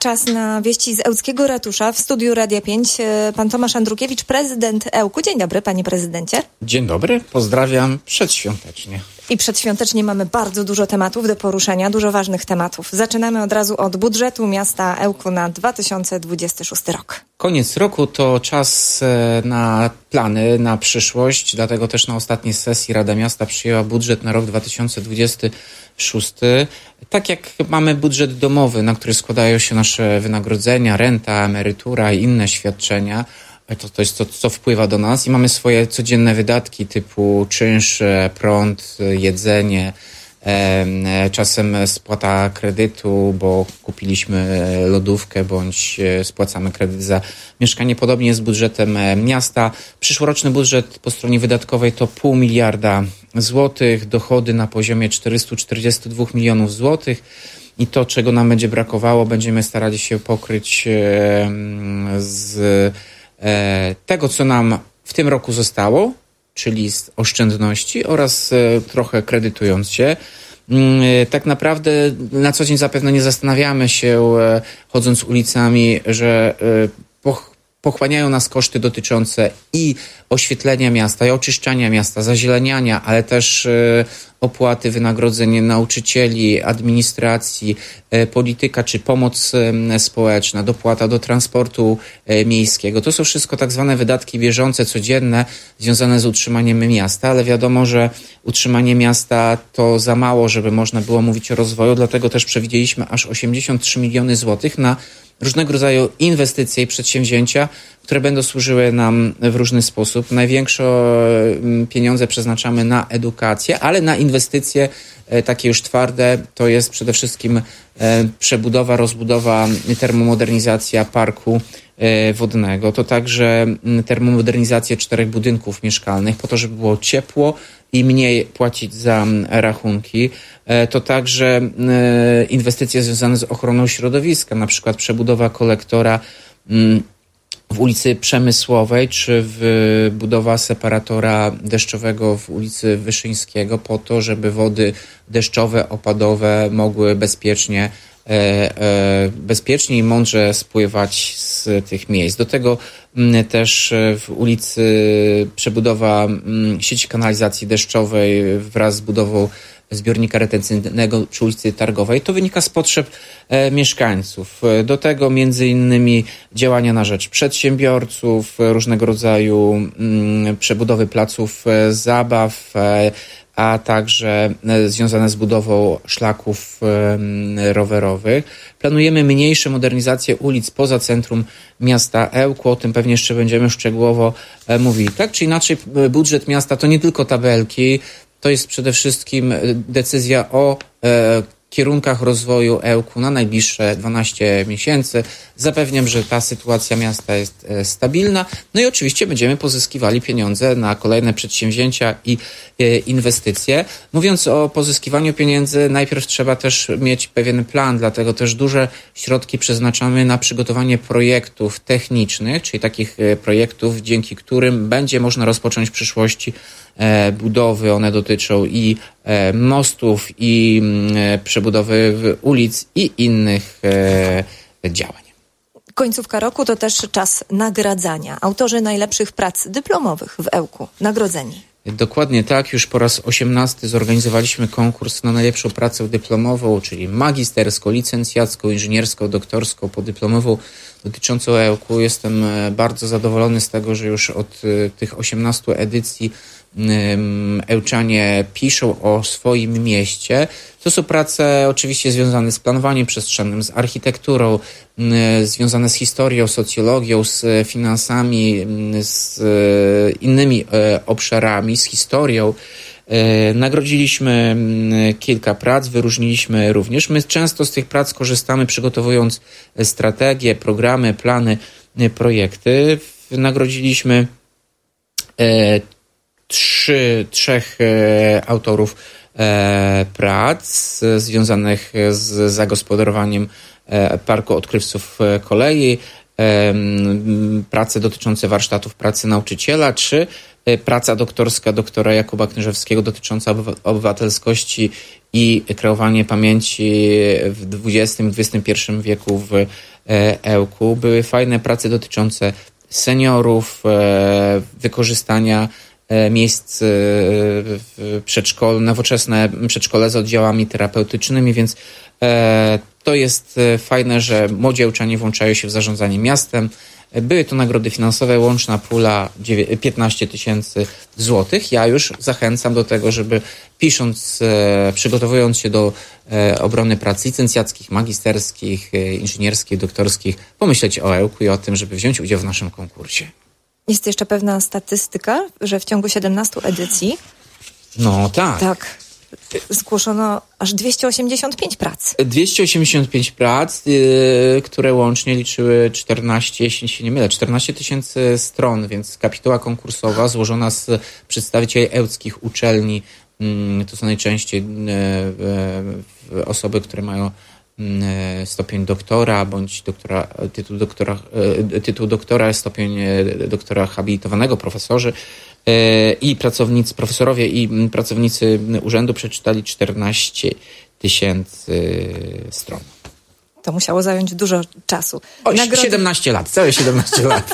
Czas na wieści z Ełckiego Ratusza. W studiu Radia 5 pan Tomasz Andrukiewicz, prezydent Ełku. Dzień dobry, panie prezydencie. Dzień dobry, pozdrawiam przedświątecznie. I przedświątecznie mamy bardzo dużo tematów do poruszenia, dużo ważnych tematów. Zaczynamy od razu od budżetu miasta Ełku na 2026 rok. Koniec roku to czas na plany, na przyszłość, dlatego też na ostatniej sesji Rada Miasta przyjęła budżet na rok 2026. Tak jak mamy budżet domowy, na który składają się nasze wynagrodzenia, renta, emerytura i inne świadczenia, to jest to, co wpływa do nas, i mamy swoje codzienne wydatki typu czynsze, prąd, jedzenie, czasem spłata kredytu, bo kupiliśmy lodówkę, bądź spłacamy kredyt za mieszkanie. Podobnie jest z budżetem miasta. Przyszłoroczny budżet po stronie wydatkowej to 0,5 miliarda złotych, dochody na poziomie 442 milionów złotych. I to, czego nam będzie brakowało, będziemy starali się pokryć z tego, co nam w tym roku zostało, czyli z oszczędności, oraz trochę kredytując się. Tak naprawdę na co dzień zapewne nie zastanawiamy się, chodząc ulicami, że pochłaniają nas koszty dotyczące i oświetlenia miasta, i oczyszczania miasta, zazieleniania, ale też opłaty, wynagrodzenie nauczycieli, administracji, polityka czy pomoc społeczna, dopłata do transportu miejskiego. To są wszystko tak zwane wydatki bieżące, codzienne, związane z utrzymaniem miasta, ale wiadomo, że utrzymanie miasta to za mało, żeby można było mówić o rozwoju, dlatego też przewidzieliśmy aż 83 miliony złotych na różnego rodzaju inwestycje i przedsięwzięcia, które będą służyły nam w różny sposób. Największe pieniądze przeznaczamy na edukację, ale na inwestycje takie już twarde to jest przede wszystkim przebudowa, rozbudowa, termomodernizacja parku wodnego. To także termomodernizacja 4 budynków mieszkalnych po to, żeby było ciepło i mniej płacić za rachunki. To także inwestycje związane z ochroną środowiska, na przykład przebudowa kolektora w ulicy Przemysłowej, czy budowa separatora deszczowego w ulicy Wyszyńskiego po to, żeby wody deszczowe, opadowe mogły bezpiecznie i mądrze spływać z tych miejsc. Do tego też w ulicy przebudowa sieci kanalizacji deszczowej wraz z budową zbiornika retencyjnego przy ulicy Targowej. To wynika z potrzeb mieszkańców. Do tego między innymi działania na rzecz przedsiębiorców, różnego rodzaju przebudowy placów zabaw, a także związane z budową szlaków rowerowych. Planujemy mniejsze modernizacje ulic poza centrum miasta Ełku. O tym pewnie jeszcze będziemy szczegółowo mówili. Tak czy inaczej, budżet miasta to nie tylko tabelki, to jest przede wszystkim decyzja o kierunkach rozwoju Ełku na najbliższe 12 miesięcy. Zapewniam, że ta sytuacja miasta jest stabilna. No i oczywiście będziemy pozyskiwali pieniądze na kolejne przedsięwzięcia i inwestycje. Mówiąc o pozyskiwaniu pieniędzy, najpierw trzeba też mieć pewien plan, dlatego też duże środki przeznaczamy na przygotowanie projektów technicznych, czyli takich projektów, dzięki którym będzie można rozpocząć w przyszłości budowy. One dotyczą i mostów, i przebudowy ulic i innych działań. Końcówka roku to też czas nagradzania. Autorzy najlepszych prac dyplomowych w Ełku nagrodzeni. Dokładnie tak. Już po raz 18 zorganizowaliśmy konkurs na najlepszą pracę dyplomową, czyli magisterską, licencjacką, inżynierską, doktorską, podyplomową dotyczącą Ełku. Jestem bardzo zadowolony z tego, że już od tych 18 edycji Ełczanie piszą o swoim mieście. To są prace oczywiście związane z planowaniem przestrzennym, z architekturą, związane z historią, socjologią, z finansami, z innymi obszarami, z historią. Nagrodziliśmy kilka prac, wyróżniliśmy również. My często z tych prac korzystamy, przygotowując strategie, programy, plany, projekty. Nagrodziliśmy trzech autorów prac związanych z zagospodarowaniem Parku Odkrywców Kolei. prace dotyczące warsztatów pracy nauczyciela, czy praca doktorska doktora Jakuba Knyżewskiego dotycząca obywatelskości i kreowanie pamięci w XX i XXI wieku w Ełku. Były fajne prace dotyczące seniorów, wykorzystania miejsc nowoczesne przedszkole z oddziałami terapeutycznymi, więc to jest fajne, że młodzi ełczanie włączają się w zarządzanie miastem. Były to nagrody finansowe, łączna pula 15 000 złotych. Ja już zachęcam do tego, żeby przygotowując się do obrony prac licencjackich, magisterskich, inżynierskich, doktorskich, pomyśleć o Ełku i o tym, żeby wziąć udział w naszym konkursie. Jest jeszcze pewna statystyka, że w ciągu 17 edycji zgłoszono aż 285 prac. 285 prac, które łącznie liczyły 14 000 stron, więc kapituła konkursowa złożona z przedstawicieli ełckich uczelni. To są najczęściej osoby, które mają stopień doktora, bądź tytuł doktora, stopień doktora habilitowanego, profesorzy i profesorowie i pracownicy urzędu przeczytali 14 000 stron. To musiało zająć dużo czasu. 17 lat, całe 17 lat.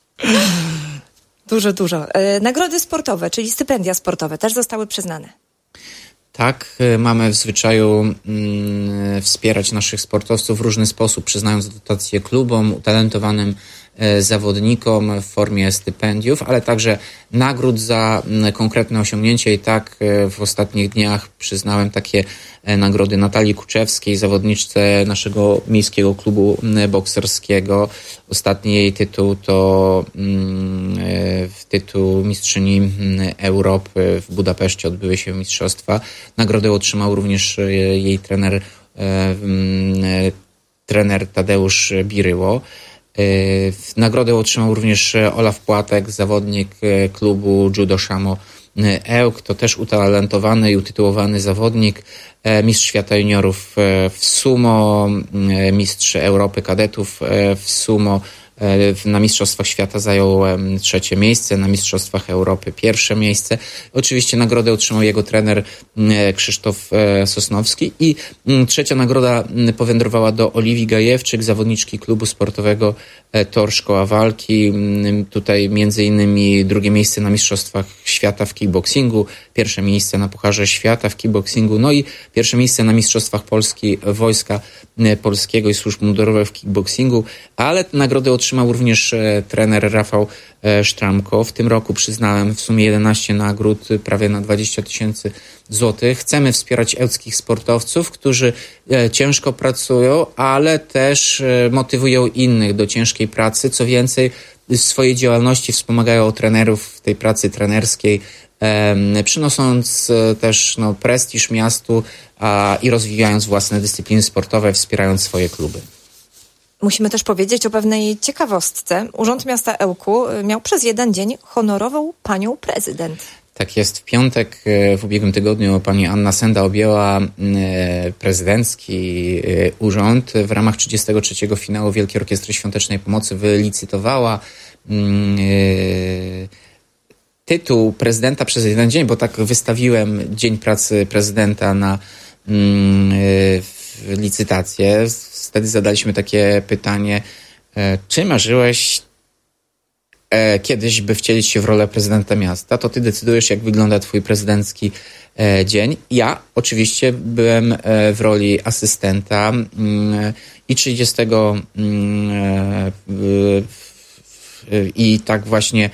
Dużo. Nagrody sportowe, czyli stypendia sportowe, też zostały przyznane. Tak, mamy w zwyczaju wspierać naszych sportowców w różny sposób, przyznając dotacje klubom, utalentowanym zawodnikom w formie stypendiów, ale także nagród za konkretne osiągnięcie. I tak w ostatnich dniach przyznałem takie nagrody Natalii Kuczewskiej, zawodniczce naszego miejskiego klubu bokserskiego. Ostatni jej tytuł to tytuł mistrzyni Europy. W Budapeszcie odbyły się mistrzostwa. Nagrodę otrzymał również jej trener Tadeusz Biryło. Nagrodę otrzymał również Olaf Płatek, zawodnik klubu Judo Szamo Ełk. To też utalentowany i utytułowany zawodnik. Mistrz świata juniorów w sumo, mistrz Europy kadetów w sumo. Na Mistrzostwach Świata zajął 3. miejsce, na Mistrzostwach Europy 1. miejsce. Oczywiście nagrodę otrzymał jego trener Krzysztof Sosnowski i 3. nagroda powędrowała do Oliwii Gajewczyk, zawodniczki klubu sportowego Tor Szkoła Walki. Tutaj między innymi 2. miejsce na Mistrzostwach Świata w kickboxingu, 1. miejsce na Pucharze Świata w kickboxingu, no i 1. miejsce na Mistrzostwach Polski Wojska Polskiego i Służb Mundurowych w kickboxingu, ale nagrodę otrzymał również trener Rafał Sztramko. W tym roku przyznałem w sumie 11 nagród, prawie na 20 000 złotych. Chcemy wspierać ełckich sportowców, którzy ciężko pracują, ale też motywują innych do ciężkiej pracy. Co więcej, w swojej działalności wspomagają trenerów w tej pracy trenerskiej, przynosząc też prestiż miastu i rozwijając własne dyscypliny sportowe, wspierając swoje kluby. Musimy też powiedzieć o pewnej ciekawostce. Urząd Miasta Ełku miał przez jeden dzień honorową panią prezydent. Tak jest. W piątek w ubiegłym tygodniu pani Anna Senda objęła prezydencki urząd. W ramach 33. finału Wielkiej Orkiestry Świątecznej Pomocy wylicytowała tytuł prezydenta przez jeden dzień, bo tak wystawiłem Dzień Pracy Prezydenta na licytację. Wtedy zadaliśmy takie pytanie, czy marzyłeś kiedyś, by wcielić się w rolę prezydenta miasta? To ty decydujesz, jak wygląda twój prezydencki dzień. Ja oczywiście byłem w roli asystenta i 30 i tak właśnie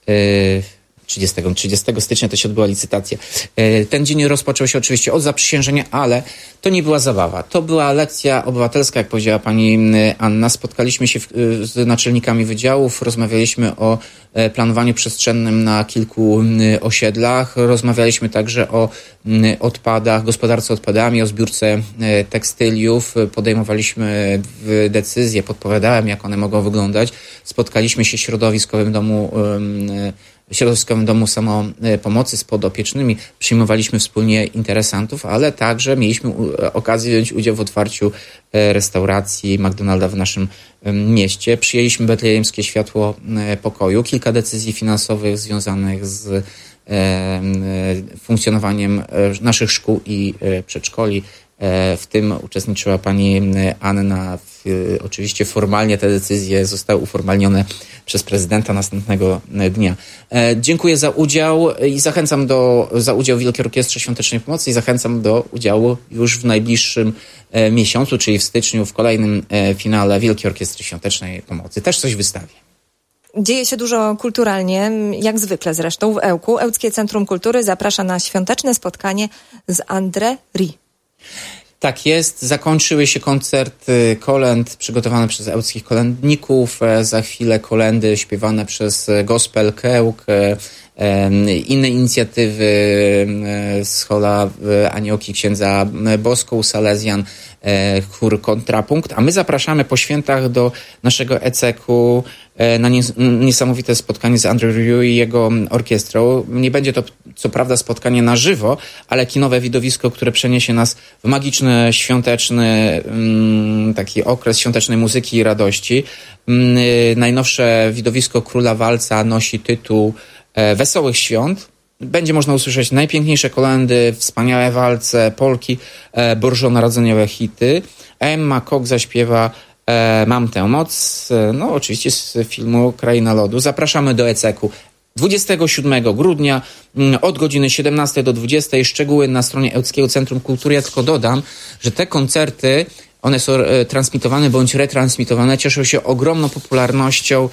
30 stycznia to się odbyła licytacja. Ten dzień rozpoczął się oczywiście od zaprzysiężenia, ale to nie była zabawa. To była lekcja obywatelska, jak powiedziała pani Anna. Spotkaliśmy się z naczelnikami wydziałów, rozmawialiśmy o planowaniu przestrzennym na kilku osiedlach. Rozmawialiśmy także o odpadach, gospodarce odpadami, o zbiórce tekstyliów. Podejmowaliśmy decyzje, podpowiadałem, jak one mogą wyglądać. Spotkaliśmy się w Środowiskowym Domu w Środowiskowym Domu Samopomocy z podopiecznymi przyjmowaliśmy wspólnie interesantów, ale także mieliśmy okazję wziąć udział w otwarciu restauracji McDonalda w naszym mieście. Przyjęliśmy Betlejemskie Światło Pokoju, kilka decyzji finansowych związanych z funkcjonowaniem naszych szkół i przedszkoli. W tym uczestniczyła pani Anna. Oczywiście formalnie te decyzje zostały uformalnione przez prezydenta następnego dnia. Dziękuję za udział i zachęcam za udział w Wielkiej Orkiestrze Świątecznej Pomocy i zachęcam do udziału już w najbliższym miesiącu, czyli w styczniu, w kolejnym finale Wielkiej Orkiestry Świątecznej Pomocy. Też coś wystawię. Dzieje się dużo kulturalnie, jak zwykle zresztą w Ełku. Ełckie Centrum Kultury zaprasza na świąteczne spotkanie z André Rie. Tak jest. Zakończyły się koncerty kolęd przygotowane przez ełckich kolędników. Za chwilę kolędy śpiewane przez Gospel Kełk, inne inicjatywy z Hola Aniołki księdza Boską, Salezjan, chór Kontrapunkt. A my zapraszamy po świętach do naszego ECEK-u na niesamowite spotkanie z André Rieu i jego orkiestrą. Nie będzie to co prawda spotkanie na żywo, ale kinowe widowisko, które przeniesie nas w magiczny, świąteczny taki okres świątecznej muzyki i radości. Najnowsze widowisko Króla Walca nosi tytuł Wesołych Świąt. Będzie można usłyszeć najpiękniejsze kolędy, wspaniałe walce, polki, bożonarodzeniowe hity. Emma Kok zaśpiewa Mam tę moc, no oczywiście z filmu Kraina Lodu. Zapraszamy do ECEK-u 27 grudnia od godziny 17 do 20. Szczegóły na stronie Ełckiego Centrum Kultury. Ja tylko dodam, że te koncerty, one są transmitowane bądź retransmitowane, cieszą się ogromną popularnością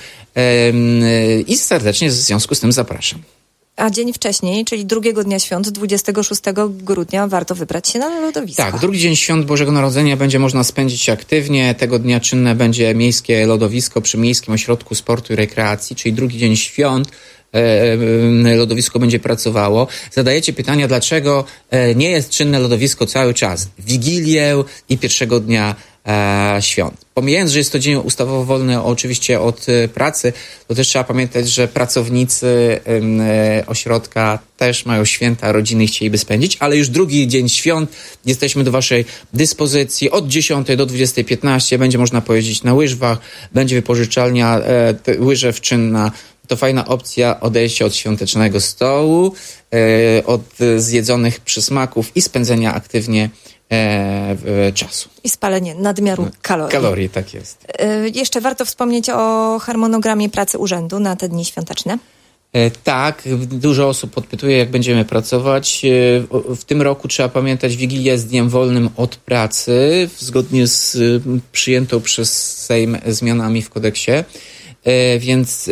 i serdecznie w związku z tym zapraszam. A dzień wcześniej, czyli drugiego dnia świąt, 26 grudnia, warto wybrać się na lodowisko. Tak, drugi dzień świąt Bożego Narodzenia będzie można spędzić aktywnie. Tego dnia czynne będzie miejskie lodowisko przy Miejskim Ośrodku Sportu i Rekreacji, czyli drugi dzień świąt. Lodowisko będzie pracowało. Zadajecie pytania, dlaczego nie jest czynne lodowisko cały czas, w Wigilię i pierwszego dnia świąt. Pomijając, że jest to dzień ustawowo wolny oczywiście od pracy, to też trzeba pamiętać, że pracownicy ośrodka też mają święta, rodziny chcieliby spędzić, ale już drugi dzień świąt jesteśmy do waszej dyspozycji. Od 10 do 20:15 będzie można pojeździć na łyżwach, będzie wypożyczalnia łyżew czynna. To fajna opcja odejścia od świątecznego stołu, od zjedzonych przysmaków i spędzenia aktywnie czasu. I spalenie nadmiaru kalorii. Kalorii, tak jest. Jeszcze warto wspomnieć o harmonogramie pracy urzędu na te dni świąteczne. Tak, dużo osób podpytuje, jak będziemy pracować. W tym roku trzeba pamiętać, Wigilia jest dniem wolnym od pracy, zgodnie z przyjętą przez Sejm zmianami w kodeksie. Więc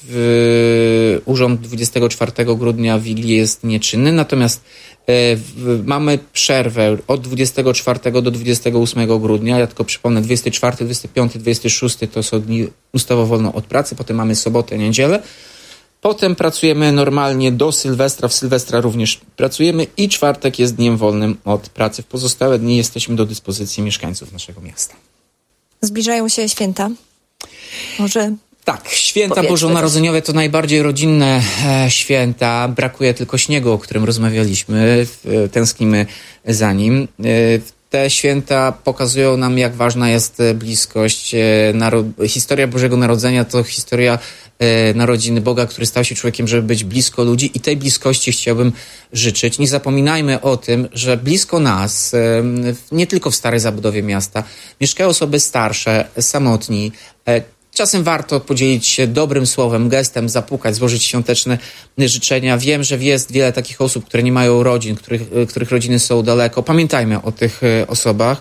urząd 24 grudnia w Wigilię jest nieczynny, natomiast mamy przerwę od 24 do 28 grudnia. Ja tylko przypomnę, 24, 25, 26 to są dni ustawowo wolne od pracy, potem mamy sobotę, niedzielę. Potem pracujemy normalnie do Sylwestra, w Sylwestra również pracujemy i czwartek jest dniem wolnym od pracy. W pozostałe dni jesteśmy do dyspozycji mieszkańców naszego miasta. Zbliżają się święta. Może... Tak, święta bożonarodzeniowe to najbardziej rodzinne święta. Brakuje tylko śniegu, o którym rozmawialiśmy. Tęsknimy za nim. Te święta pokazują nam, jak ważna jest bliskość. Historia Bożego Narodzenia to historia narodziny Boga, który stał się człowiekiem, żeby być blisko ludzi i tej bliskości chciałbym życzyć. Nie zapominajmy o tym, że blisko nas, nie tylko w starej zabudowie miasta, mieszkają osoby starsze, samotni. Czasem warto podzielić się dobrym słowem, gestem, zapukać, złożyć świąteczne życzenia. Wiem, że jest wiele takich osób, które nie mają rodzin, których rodziny są daleko. Pamiętajmy o tych osobach.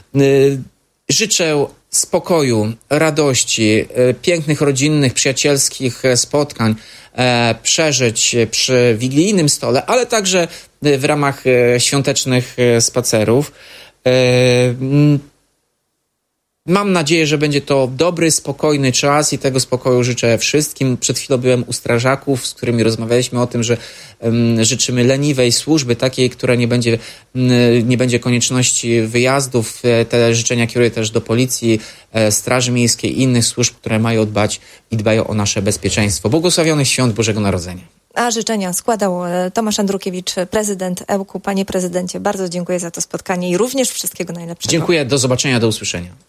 Życzę spokoju, radości, pięknych, rodzinnych, przyjacielskich spotkań, przeżyć przy wigilijnym stole, ale także w ramach świątecznych spacerów. Mam nadzieję, że będzie to dobry, spokojny czas i tego spokoju życzę wszystkim. Przed chwilą byłem u strażaków, z którymi rozmawialiśmy o tym, że życzymy leniwej służby, takiej, która nie będzie konieczności wyjazdów. Te życzenia kieruję też do policji, Straży Miejskiej i innych służb, które mają dbać i dbają o nasze bezpieczeństwo. Błogosławionych świąt Bożego Narodzenia. A życzenia składał Tomasz Andrukiewicz, prezydent Ełku. Panie prezydencie, bardzo dziękuję za to spotkanie i również wszystkiego najlepszego. Dziękuję, do zobaczenia, do usłyszenia.